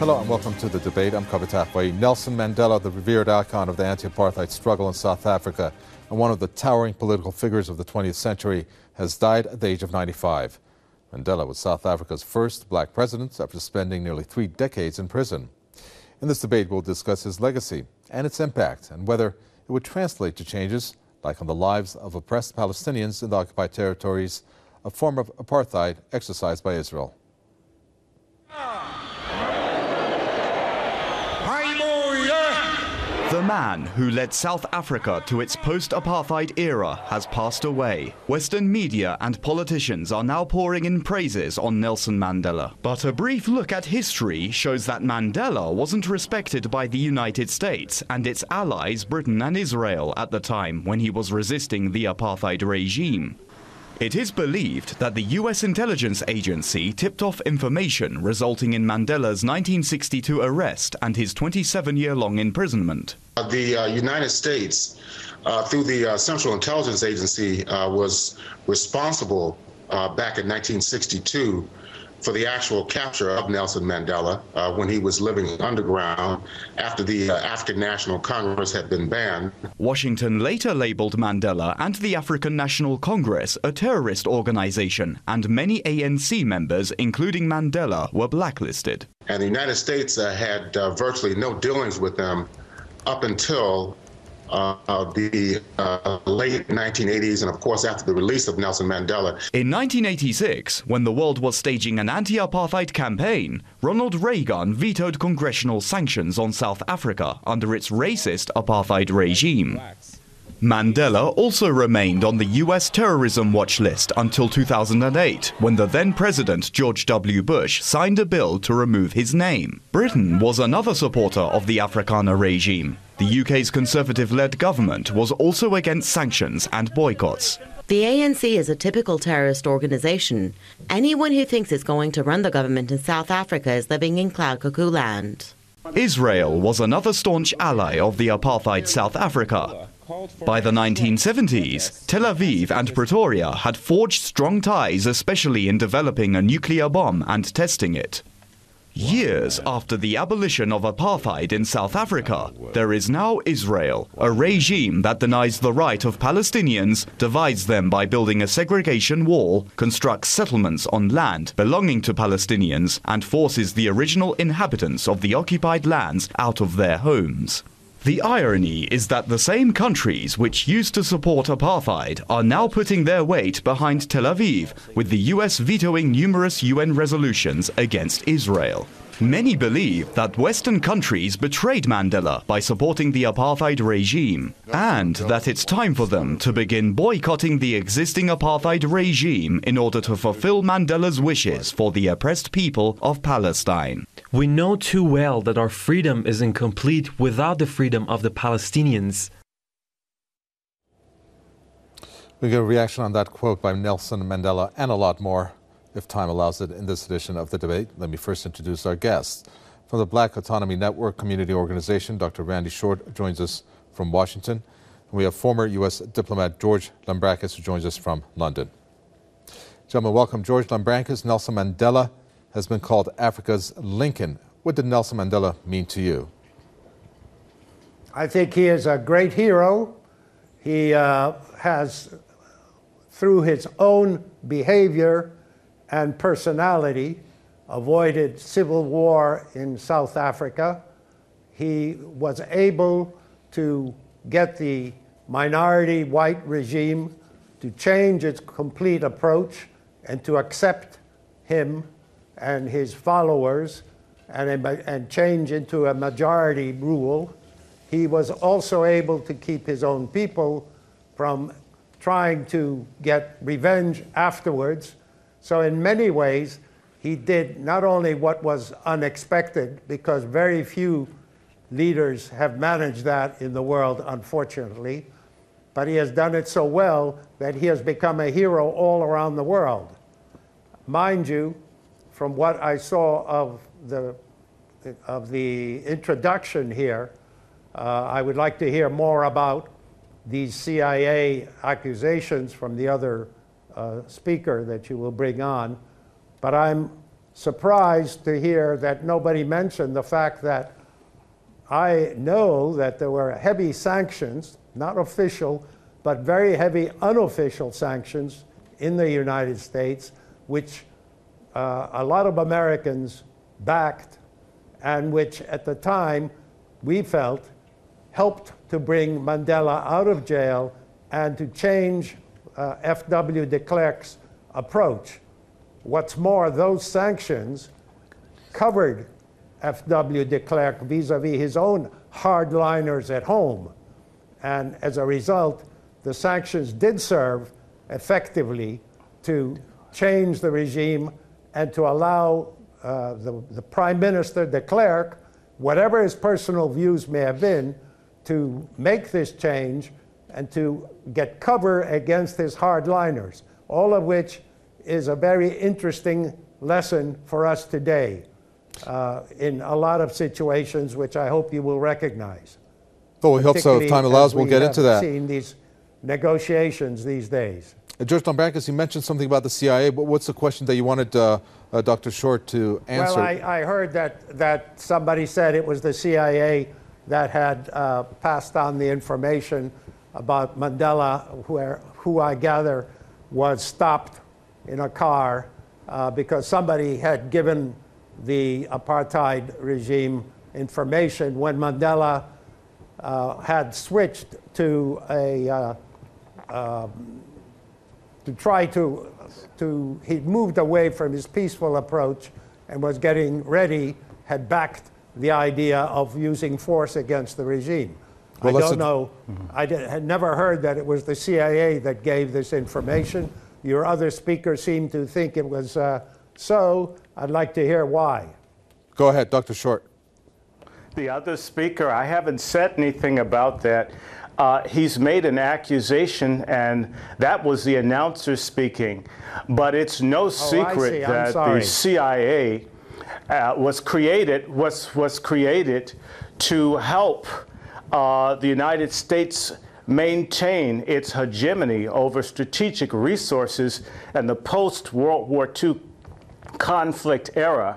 Hello and welcome to The Debate. I'm Kavita Afwai. Nelson Mandela, the revered icon of the anti-apartheid struggle in South Africa and one of the towering political figures of the 20th century, has died at the age of 95. Mandela was South Africa's first black president after spending nearly 3 decades in prison. In this debate, we'll discuss his legacy and its impact and whether it would translate to changes like on the lives of oppressed Palestinians in the occupied territories, a form of apartheid exercised by Israel. The man who led South Africa to its post-apartheid era has passed away. Western media and politicians are now pouring in praises on Nelson Mandela. But a brief look at history shows that Mandela wasn't respected by the United States and its allies Britain and Israel at the time when he was resisting the apartheid regime. It is believed that the US intelligence agency tipped off information resulting in Mandela's 1962 arrest and his 27-year-long imprisonment. The United States, through the Central Intelligence Agency, was responsible back in 1962 for the actual capture of Nelson Mandela when he was living underground after the African National Congress had been banned. Washington later labeled Mandela and the African National Congress a terrorist organization, and many ANC members, including Mandela, were blacklisted. And the United States had virtually no dealings with them up until the late 1980s, and of course after the release of Nelson Mandela. In 1986, when the world was staging an anti-apartheid campaign, Ronald Reagan vetoed congressional sanctions on South Africa under its racist apartheid regime. Mandela also remained on the US terrorism watch list until 2008, when the then President George W. Bush signed a bill to remove his name. Britain was another supporter of the Afrikaner regime. The UK's Conservative-led government was also against sanctions and boycotts. The ANC is a typical terrorist organization. Anyone who thinks it's going to run the government in South Africa is living in cloud cuckoo land. Israel was another staunch ally of the apartheid South Africa. By the 1970s, Tel Aviv and Pretoria had forged strong ties, especially in developing a nuclear bomb and testing it. Years after the abolition of apartheid in South Africa, there is now Israel, a regime that denies the right of Palestinians, divides them by building a segregation wall, constructs settlements on land belonging to Palestinians, and forces the original inhabitants of the occupied lands out of their homes. The irony is that the same countries which used to support apartheid are now putting their weight behind Tel Aviv, with the US vetoing numerous UN resolutions against Israel. Many believe that Western countries betrayed Mandela by supporting the apartheid regime, and that it's time for them to begin boycotting the existing apartheid regime in order to fulfill Mandela's wishes for the oppressed people of Palestine. We know too well that our freedom is incomplete without the freedom of the Palestinians. We get a reaction on that quote by Nelson Mandela and a lot more, if time allows it, in this edition of The Debate. Let me first introduce our guests. From the Black Autonomy Network Community Organization, Dr. Randy Short joins us from Washington. And we have former U.S. diplomat George Lambrakis, who joins us from London. Gentlemen, welcome. George Lambrakis. Nelson Mandela has been called Africa's Lincoln. What did Nelson Mandela mean to you? I think he is a great hero. He has, through his own behavior and personality, avoided civil war in South Africa. He was able to get the minority white regime to change its complete approach and to accept him and his followers and change into a majority rule. He was also able to keep his own people from trying to get revenge afterwards. So in many ways, he did not only what was unexpected, because very few leaders have managed that in the world, unfortunately, but he has done it so well that he has become a hero all around the world. Mind you, from what I saw of the introduction here, I would like to hear more about these CIA accusations from the other speaker that you will bring on. But I'm surprised to hear that nobody mentioned the fact that I know that there were heavy sanctions, not official, but very heavy unofficial sanctions in the United States, which a lot of Americans backed, and which at the time we felt helped to bring Mandela out of jail and to change F.W. de Klerk's approach. What's more, those sanctions covered F.W. de Klerk vis-a-vis his own hardliners at home. And as a result, the sanctions did serve effectively to change the regime and to allow the Prime Minister de Klerk, whatever his personal views may have been, to make this change and to get cover against his hardliners, all of which is a very interesting lesson for us today in a lot of situations, which I hope you will recognize. Well, we hope so. If time allows, we'll get into that. Seen these negotiations these days. George Lombaricus, you mentioned something about the CIA, but what's the question that you wanted Dr. Short to answer? Well, I heard that somebody said it was the CIA that had passed on the information about Mandela, who I gather was stopped in a car because somebody had given the apartheid regime information when Mandela had switched to he'd moved away from his peaceful approach and was getting ready, had backed the idea of using force against the regime. Well, I don't know. I had never heard that it was the CIA that gave this information. Your other speakers seem to think it was so. I'd like to hear why. Go ahead, Dr. Short. The other speaker, I haven't said anything about that. He's made an accusation, and that was the announcer speaking. But it's no secret that the CIA was created to help the United States maintain its hegemony over strategic resources in the post-World War II conflict era.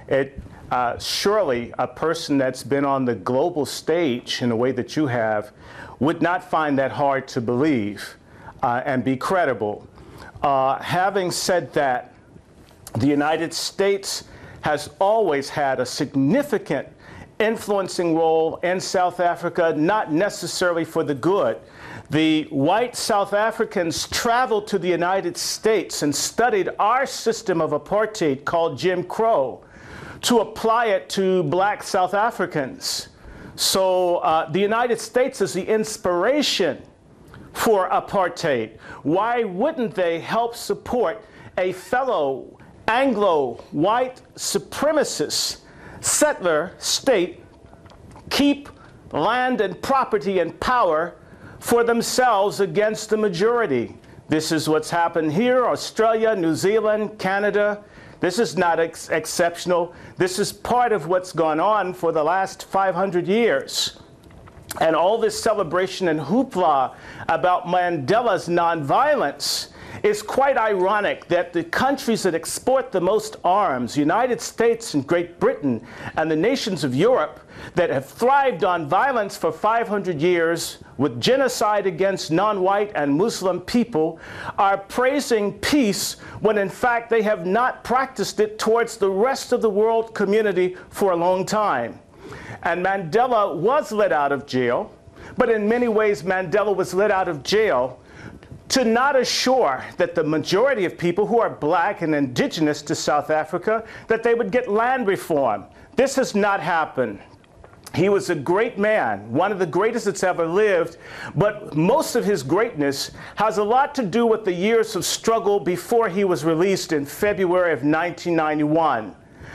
Surely a person that's been on the global stage in the way that you have would not find that hard to believe and be credible. Having said that, the United States has always had a significant influencing role in South Africa, not necessarily for the good. The white South Africans traveled to the United States and studied our system of apartheid called Jim Crow to apply it to black South Africans. So the United States is the inspiration for apartheid. Why wouldn't they help support a fellow Anglo-white supremacist settler state keep land and property and power for themselves against the majority? This is what's happened here, Australia, New Zealand, Canada. This is not exceptional. This is part of what's gone on for the last 500 years. And all this celebration and hoopla about Mandela's nonviolence is quite ironic that the countries that export the most arms, United States and Great Britain, and the nations of Europe that have thrived on violence for 500 years with genocide against non-white and Muslim people, are praising peace when in fact they have not practiced it towards the rest of the world community for a long time. And Mandela was let out of jail, but in many ways Mandela was let out of jail to not assure that the majority of people who are black and indigenous to South Africa, that they would get land reform. This has not happened. He was a great man, one of the greatest that's ever lived, but most of his greatness has a lot to do with the years of struggle before he was released in February of 1991.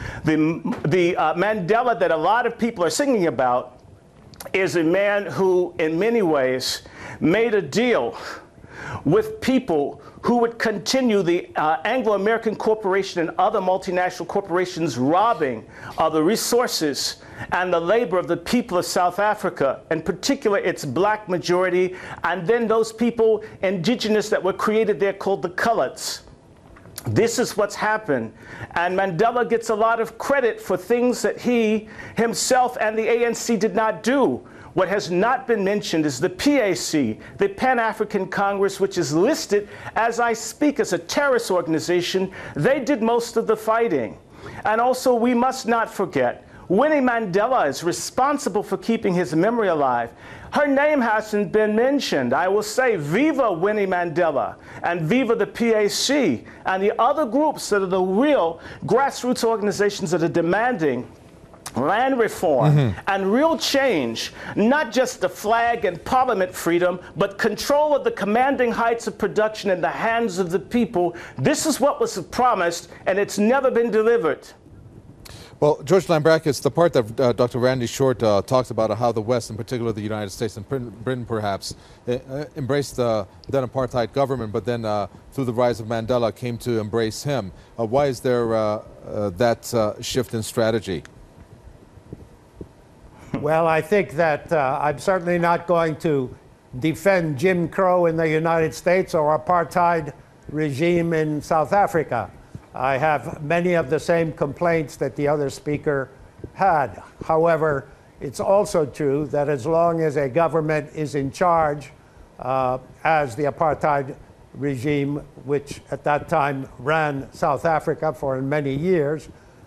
The Mandela that a lot of people are singing about is a man who, in many ways, made a deal with people who would continue the Anglo-American corporation and other multinational corporations robbing of the resources and the labor of the people of South Africa, in particular its black majority, and then those people indigenous that were created there called the Coloureds. This is what's happened. And Mandela gets a lot of credit for things that he himself and the ANC did not do. What has not been mentioned is the PAC, the Pan-African Congress, which is listed as I speak as a terrorist organization. They did most of the fighting. And also, we must not forget, Winnie Mandela is responsible for keeping his memory alive. Her name hasn't been mentioned. I will say, Viva Winnie Mandela, and Viva the PAC, and the other groups that are the real grassroots organizations that are demanding land reform and real change, not just the flag and parliament freedom, but control of the commanding heights of production in the hands of the people. This is what was promised, and it's never been delivered. Well, George Lambrakis, the part that Dr. Randy Short talks about how the West, in particular the United States and Britain perhaps, embraced the then apartheid government, but then through the rise of Mandela came to embrace him. Why is there that shift in strategy? Well, I think that I'm certainly not going to defend Jim Crow in the United States or apartheid regime in South Africa. I have many of the same complaints that the other speaker had. However, it's also true that as long as a government is in charge, as the apartheid regime, which at that time ran South Africa for many years,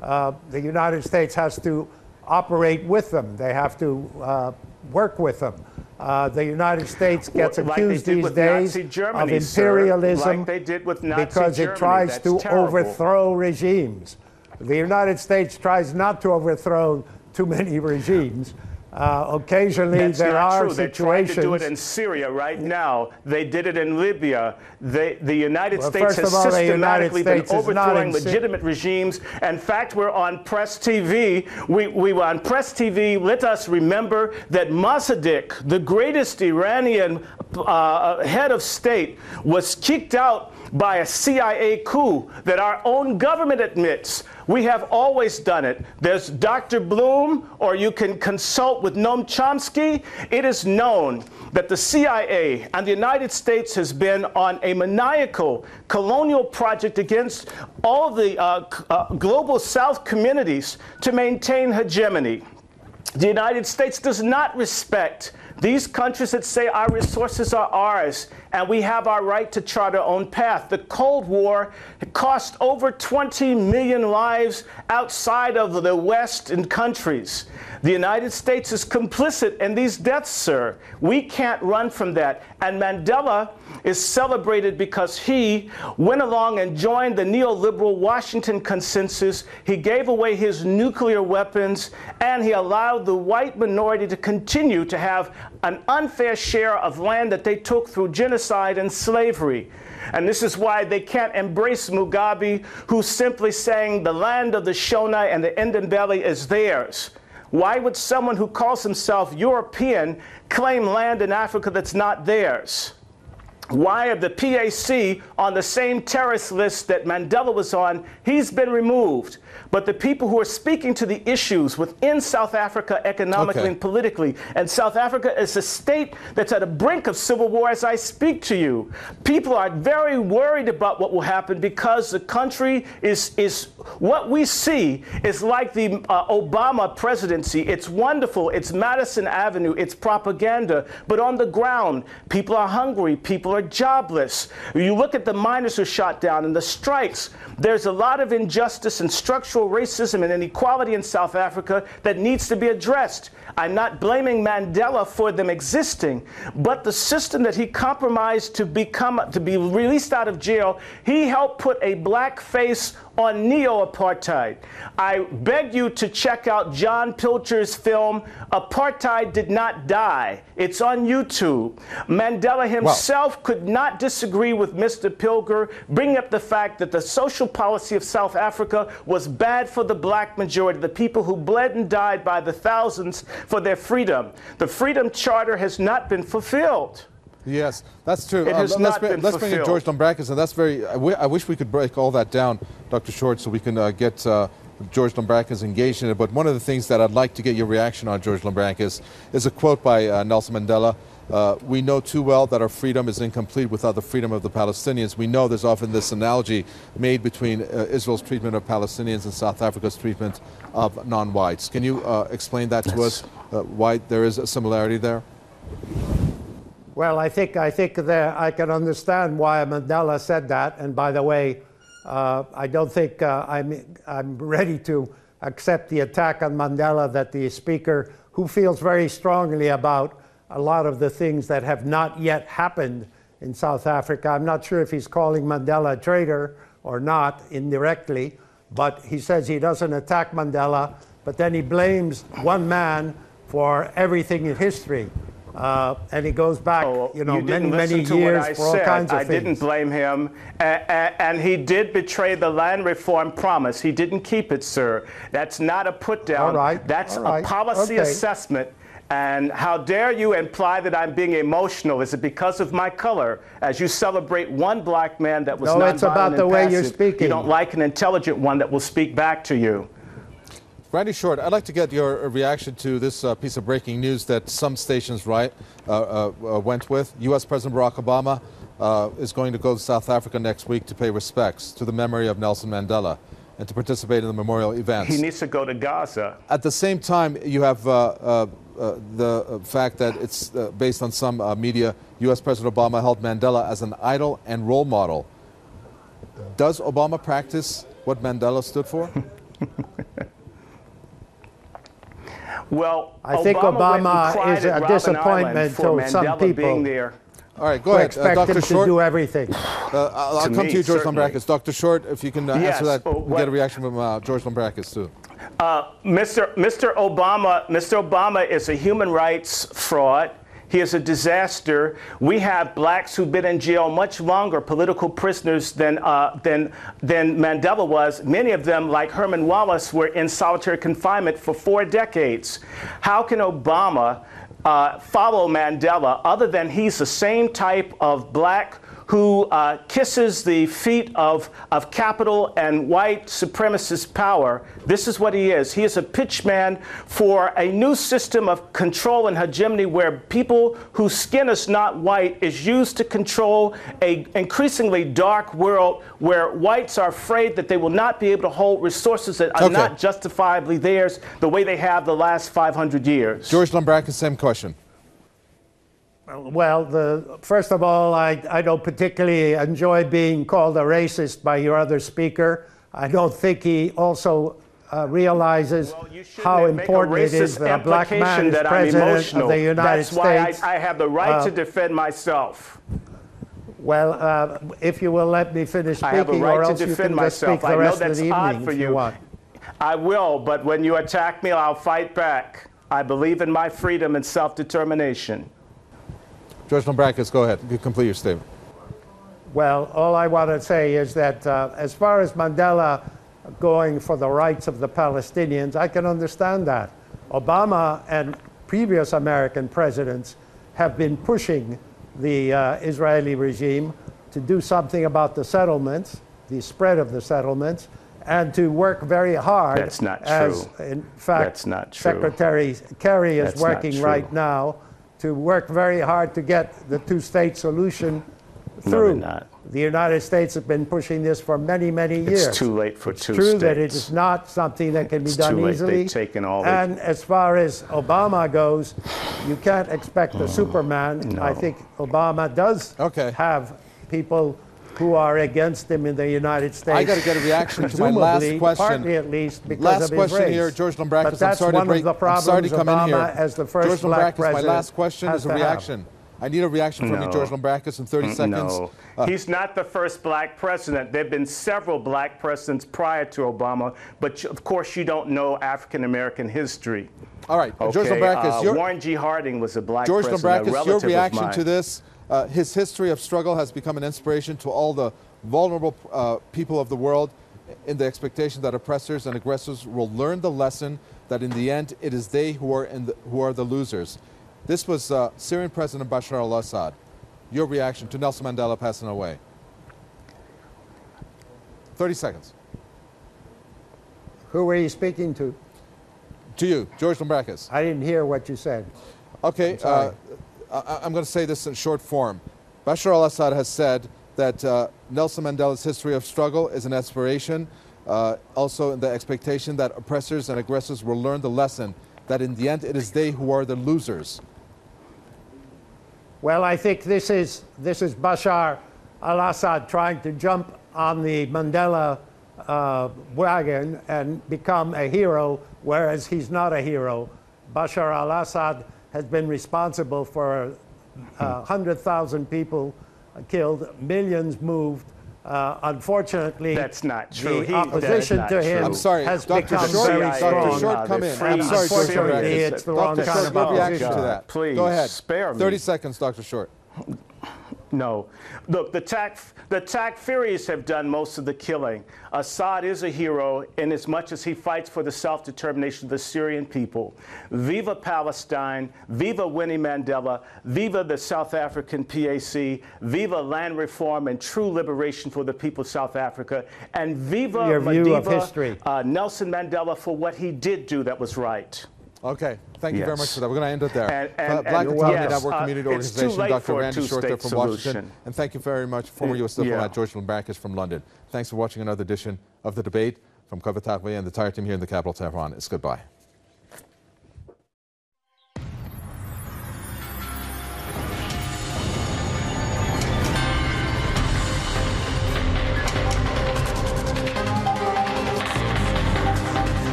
the United States has to operate with them. They have to work with them. The United States gets accused these days of imperialism because it tries to overthrow regimes. The United States tries not to overthrow too many regimes. Occasionally there are situations. They're trying to do it in Syria right now. They did it in Libya. The United States has systematically been overthrowing legitimate regimes. In fact, we're on Press TV. We were on Press TV. Let us remember that Mossadegh, the greatest Iranian head of state, was kicked out by a CIA coup that our own government admits. We have always done it. There's Dr. Bloom, or you can consult with Noam Chomsky. It is known that the CIA and the United States has been on a maniacal colonial project against all the global South communities to maintain hegemony. The United States does not respect these countries that say our resources are ours and we have our right to chart our own path. The Cold War cost over 20 million lives outside of the Western countries. The United States is complicit in these deaths, sir. We can't run from that. And Mandela is celebrated because he went along and joined the neoliberal Washington consensus. He gave away his nuclear weapons, and he allowed the white minority to continue to have an unfair share of land that they took through genocide and slavery. And this is why they can't embrace Mugabe, who's simply saying the land of the Shona and the Ndebele is theirs. Why would someone who calls himself European claim land in Africa that's not theirs? Why are the PAC on the same terrorist list that Mandela was on? He's been removed. But the people who are speaking to the issues within South Africa economically and politically, and South Africa is a state that's at the brink of civil war as I speak to you. People are very worried about what will happen because the country is what we see is like the Obama presidency. It's wonderful. It's Madison Avenue. It's propaganda. But on the ground, people are hungry. People are jobless. You look at the miners who are shot down and the strikes. There's a lot of injustice and structural racism and inequality in South Africa that needs to be addressed. I'm not blaming Mandela for them existing, but the system that he compromised to be released out of jail, he helped put a black face on neo-apartheid. I beg you to check out John Pilcher's film, Apartheid Did Not Die. It's on YouTube. Mandela himself could not disagree with Mr. Pilger, bringing up the fact that the social policy of South Africa was bad for the black majority, the people who bled and died by the thousands for their freedom. The Freedom Charter has not been fulfilled. Yes, that's true. It has not been let's bring in George Lambrakis, and that's very. I wish we could break all that down, Dr. Short, so we can get George Lambrakis engaged in it. But one of the things that I'd like to get your reaction on, George Lambrakis, is a quote by Nelson Mandela. We know too well that our freedom is incomplete without the freedom of the Palestinians. We know there's often this analogy made between Israel's treatment of Palestinians and South Africa's treatment of non-whites. Can you explain that to us, why there is a similarity there? Well, I think that I can understand why Mandela said that. And by the way, I don't think I'm ready to accept the attack on Mandela that the speaker, who feels very strongly about a lot of the things that have not yet happened in South Africa. I'm not sure if he's calling Mandela a traitor or not, indirectly, but he says he doesn't attack Mandela, but then he blames one man for everything in history. And he goes back, many years for all kinds of things. I didn't blame him. And he did betray the land reform promise. He didn't keep it, sir. That's not a put down. All right. That's a policy assessment. And how dare you imply that I'm being emotional? Is it because of my color? As you celebrate one black man that was nonviolent, it's about the way you're speaking. You don't like an intelligent one that will speak back to you. Randy Short, I'd like to get your reaction to this piece of breaking news that some stations went with. U.S. President Barack Obama is going to go to South Africa next week to pay respects to the memory of Nelson Mandela and to participate in the memorial events. He needs to go to Gaza. At the same time, you have the fact that it's based on some media, U.S. President Obama held Mandela as an idol and role model. Does Obama practice what Mandela stood for? Well, I think Obama is a disappointment to some people. All right, go ahead, Dr. Short. To do everything. I'll come to you, George Lambrakis. Dr. Short, if you can answer that, we'll get a reaction from George Lambrakis too. Mr. Obama is a human rights fraud. He is a disaster. We have blacks who've been in jail much longer, political prisoners, than Mandela was. Many of them, like Herman Wallace, were in solitary confinement for 4 decades. How can Obama follow Mandela other than he's the same type of black who kisses the feet of capital and white supremacist power? This is what he is. He is a pitchman for a new system of control and hegemony where people whose skin is not white is used to control an increasingly dark world where whites are afraid that they will not be able to hold resources that are not justifiably theirs the way they have the last 500 years. George Lambrakis, same question. Well, first of all, I don't particularly enjoy being called a racist by your other speaker. I don't think he also realizes how important it is that a black man is president of the United States. That's why I have the right to defend myself. Well, if you will let me finish speaking, or else you can just speak the rest of the evening if you want. I will, but when you attack me, I'll fight back. I believe in my freedom and self-determination. George Lambrakis, go ahead. You complete your statement. Well, all I want to say is that as far as Mandela going for the rights of the Palestinians, I can understand that. Obama and previous American presidents have been pushing the Israeli regime to do something about the settlements, the spread of the settlements, and to work very hard. That's not true. As, in fact, that's not true. Secretary Kerry is working right now to work very hard to get the two-state solution through. No, they're not. The United States has been pushing this for many, many years. It's too late for two states. It's true that it is not something that can be done easily. They've taken all and as far as Obama goes, you can't expect a Superman. No. I think Obama does have people who are against him in the United States. I got to get a reaction to my last question. Partly at least because last of his question race. here, George Lambrakis. But that's one of the problems Obama, as the first black president, my last question is a reaction. I need a reaction from you, George Lambrakis, in 30 seconds. No. He's not the first black president. There have been several black presidents prior to Obama, but of course you don't know African-American history. All right, George Lambrakis. Warren G. Harding was a black George president, Lambrakis, your reaction to this, his history of struggle has become an inspiration to all the vulnerable people of the world in the expectation that oppressors and aggressors will learn the lesson that in the end it is they who are the losers. This was Syrian President Bashar al-Assad. Your reaction to Nelson Mandela passing away. 30 seconds. Who were you speaking to? To you, George Lambrakis. I didn't hear what you said. Okay. I'm going to say this in short form. Bashar al-Assad has said that Nelson Mandela's history of struggle is an aspiration, also in the expectation that oppressors and aggressors will learn the lesson that in the end it is they who are the losers. Well, I think this is Bashar al-Assad trying to jump on the Mandela wagon and become a hero, whereas he's not a hero. Bashar al-Assad has been responsible for 100,000 people killed, millions moved. Unfortunately, that's not true. The opposition to him I'm sorry, has Dr. become Short, very strong. Dr. Short, come in. I'm sorry, Unfortunately, it's the wrong Dr. kind Short, of your reaction opposition. to that. Please, go ahead. Spare me. 30 seconds, Dr. Short. No. Look, the Takfiris have done most of the killing. Assad is a hero in as much as he fights for the self-determination of the Syrian people. Viva Palestine, viva Winnie Mandela, viva the South African PAC, viva land reform and true liberation for the people of South Africa, and viva your view of history. Nelson Mandela for what he did do that was right. Okay, thank you very much for that. We're going to end it there. And Black and yes, Network Community Organization, Dr. Randy Short there from solution. Washington. And thank you very much, former U.S. diplomat George Lambrakis from London. Thanks for watching another edition of The Debate from Kaveh Taghweh and the entire team here in the capital, Tehran. It's goodbye.